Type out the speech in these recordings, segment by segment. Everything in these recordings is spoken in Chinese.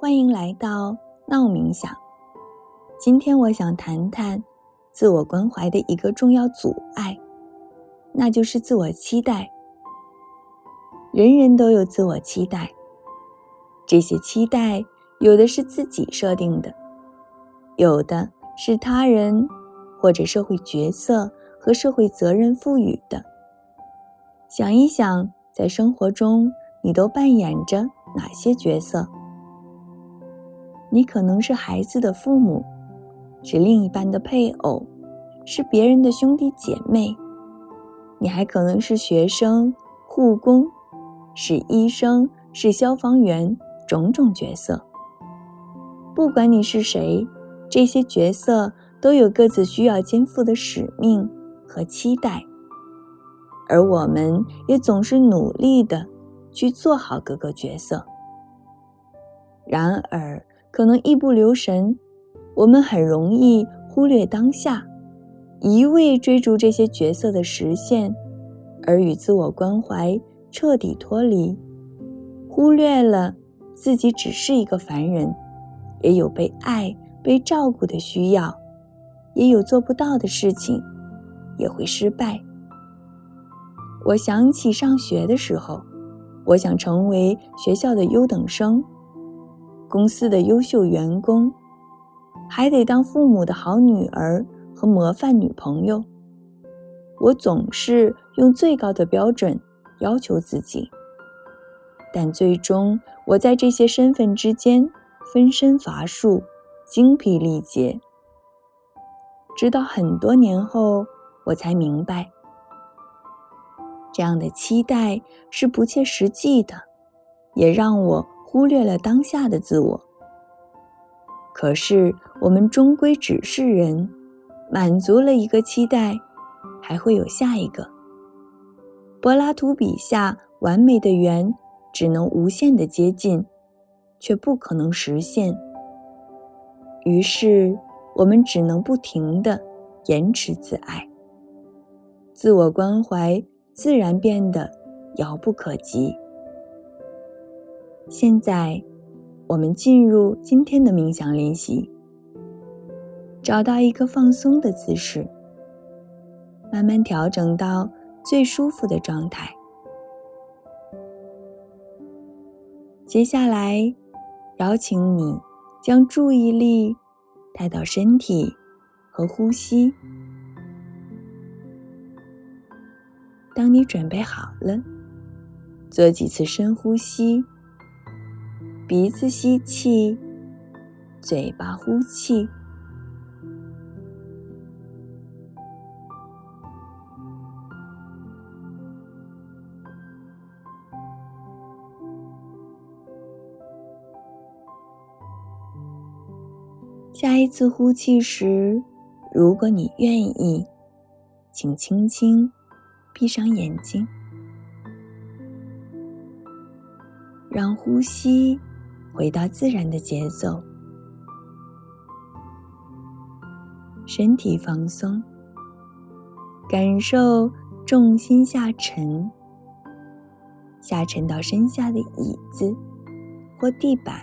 欢迎来到闹冥想。今天我想谈谈自我关怀的一个重要阻碍，那就是自我期待。人人都有自我期待，这些期待有的是自己设定的，有的是他人或者社会角色和社会责任赋予的。想一想，在生活中你都扮演着哪些角色？你可能是孩子的父母，是另一半的配偶，是别人的兄弟姐妹。你还可能是学生、护工，是医生，是消防员，种种角色。不管你是谁，这些角色都有各自需要肩负的使命和期待，而我们也总是努力地去做好各个角色。然而可能一不留神，我们很容易忽略当下，一味追逐这些角色的实现，而与自我关怀彻底脱离，忽略了自己只是一个凡人，也有被爱、被照顾的需要，也有做不到的事情，也会失败。我想起上学的时候，我想成为学校的优等生，公司的优秀员工，还得当父母的好女儿和模范女朋友。我总是用最高的标准要求自己，但最终我在这些身份之间分身乏术，精疲力竭。直到很多年后，我才明白，这样的期待是不切实际的，也让我忽略了当下的自我。可是我们终归只是人，满足了一个期待，还会有下一个。柏拉图笔下完美的圆只能无限地接近，却不可能实现。于是我们只能不停地延迟自爱，自我关怀自然变得遥不可及。现在我们进入今天的冥想练习，找到一个放松的姿势，慢慢调整到最舒服的状态。接下来邀请你将注意力带到身体和呼吸。当你准备好了，做几次深呼吸，鼻子吸气，嘴巴呼气。下一次呼气时，如果你愿意，请轻轻闭上眼睛，让呼吸回到自然的节奏，身体放松，感受重心下沉，下沉到身下的椅子或地板。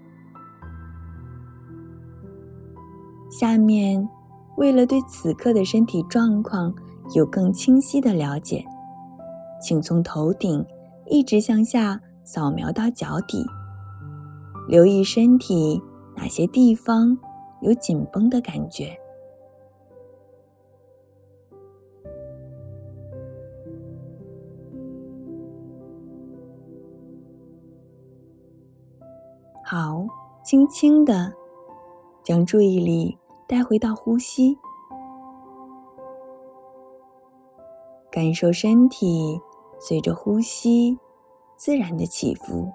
下面，为了对此刻的身体状况有更清晰的了解，请从头顶一直向下扫描到脚底，留意身体哪些地方有紧绷的感觉。好，轻轻地将注意力带回到呼吸，感受身体随着呼吸自然的起伏，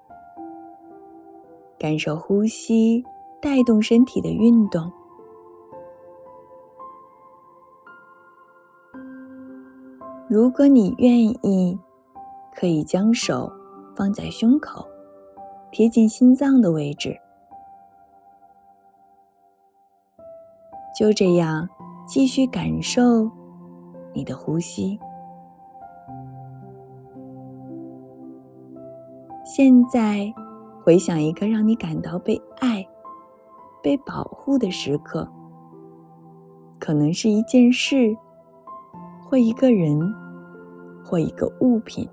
感受呼吸带动身体的运动。如果你愿意，可以将手放在胸口，贴近心脏的位置。就这样继续感受你的呼吸。现在回想一个让你感到被爱、被保护的时刻，可能是一件事，或一个人，或一个物品，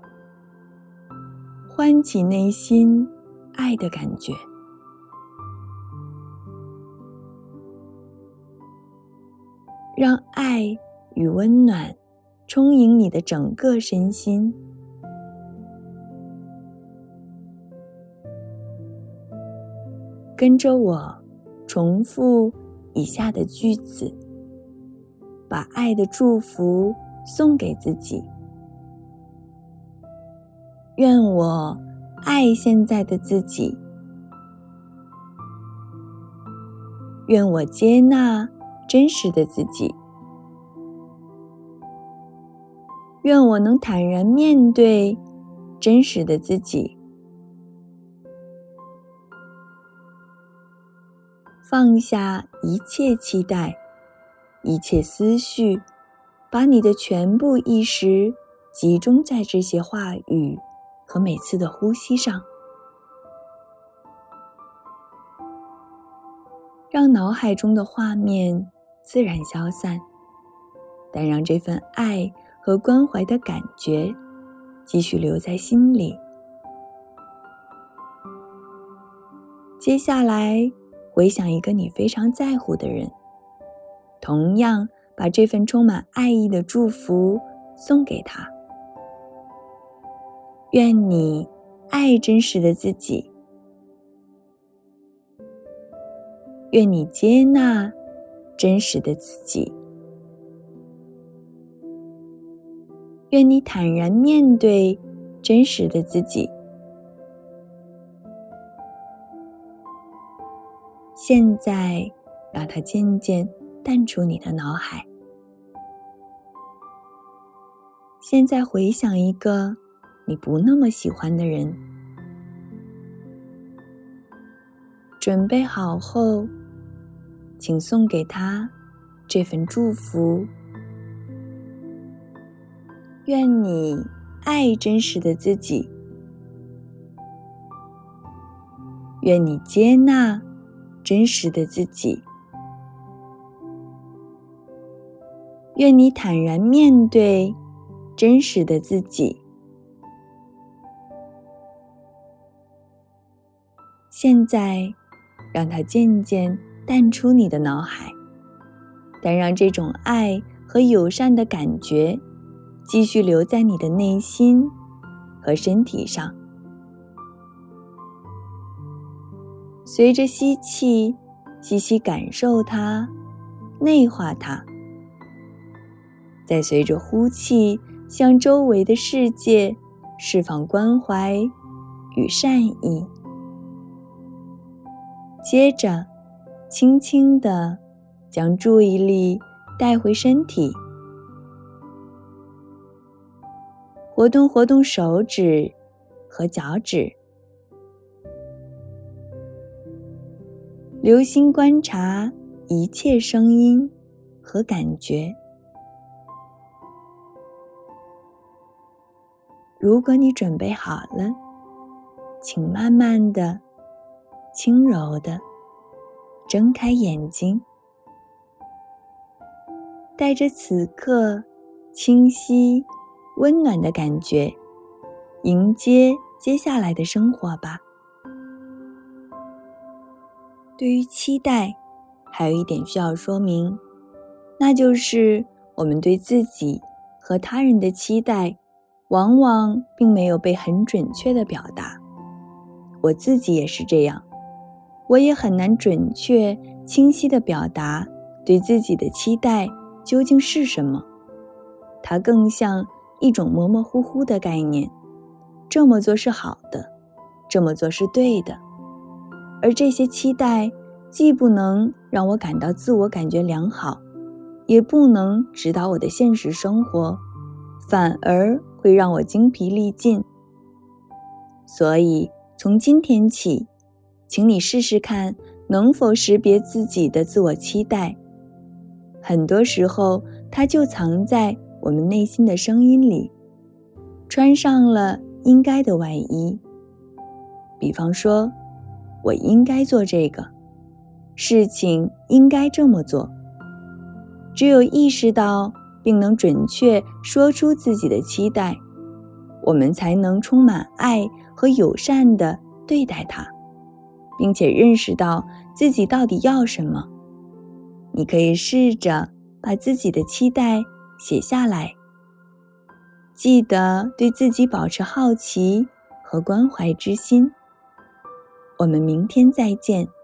唤起内心爱的感觉。让爱与温暖充盈你的整个身心。跟着我重复以下的句子，把爱的祝福送给自己。愿我爱现在的自己，愿我接纳真实的自己，愿我能坦然面对真实的自己。放下一切期待，一切思绪，把你的全部意识集中在这些话语和每次的呼吸上，让脑海中的画面自然消散，但让这份爱和关怀的感觉继续留在心里。接下来回想一个你非常在乎的人，同样把这份充满爱意的祝福送给他。愿你爱真实的自己，愿你接纳真实的自己，愿你坦然面对真实的自己。现在让它渐渐淡出你的脑海。现在回想一个你不那么喜欢的人，准备好后，请送给他这份祝福。愿你爱真实的自己，愿你接纳真实的自己，愿你坦然面对真实的自己。现在让它渐渐淡出你的脑海，但让这种爱和友善的感觉继续留在你的内心和身体上。随着吸气，细细感受它，内化它，再随着呼气，向周围的世界释放关怀与善意。接着，轻轻地将注意力带回身体，活动活动手指和脚趾，留心观察一切声音和感觉。如果你准备好了，请慢慢的、轻柔的睁开眼睛，带着此刻清晰、温暖的感觉，迎接接下来的生活吧。对于期待，还有一点需要说明，那就是我们对自己和他人的期待，往往并没有被很准确地表达。我自己也是这样，我也很难准确、清晰地表达对自己的期待究竟是什么。它更像一种模模糊糊的概念，这么做是好的，这么做是对的。而这些期待既不能让我感到自我感觉良好，也不能指导我的现实生活，反而会让我精疲力尽。所以从今天起，请你试试看能否识别自己的自我期待。很多时候它就藏在我们内心的声音里，穿上了应该的外衣。比方说， 我应该做这个，事情应该这么做。只有意识到并能准确说出自己的期待，我们才能充满爱和友善地对待它，并且认识到自己到底要什么。你可以试着把自己的期待写下来，记得对自己保持好奇和关怀之心。我们明天再见。